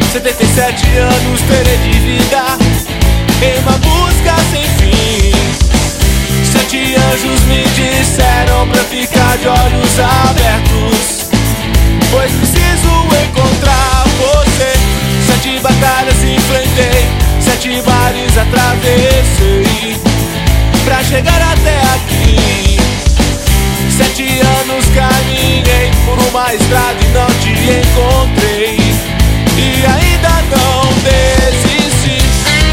77 anos terei de vida em uma busca sem fim. 7 anjos me disseram pra ficar de olhos abertos, pois preciso encontrar você. 7 batalhas enfrentei, 7 mares atravessei pra chegar até aqui. 7 anos caminhei por uma estrada e não te encontrei, e ainda não desisti.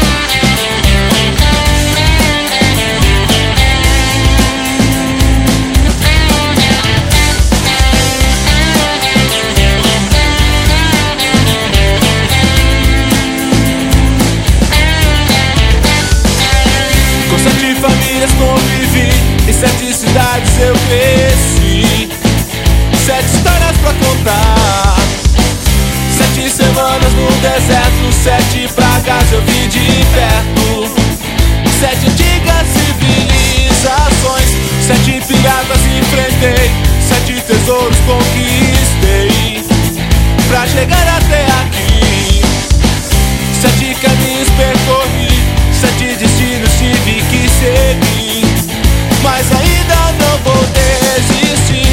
Com 7 famílias convivi, em 7 cidades eu cresci. 7 histórias pra contar, 7 semanas no deserto, 7 pragas eu vi de perto, 7 antigas civilizações, 7 piratas enfrentei, 7 tesouros conquistei pra chegar até aqui. 7 caminhos percorri, 7 destinos tive que seguir, mas ainda não vou desistir.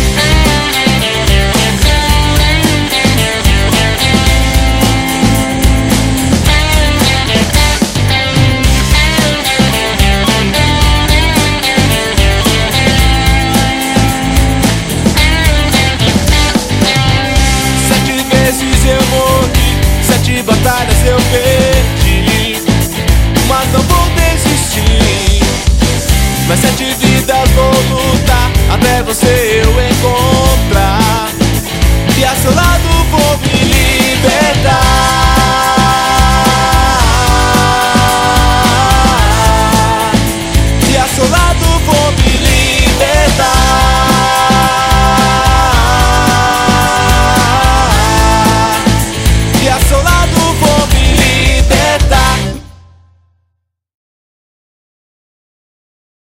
Eu morri, 7 batalhas eu perdi, mas não vou desistir. Mas 7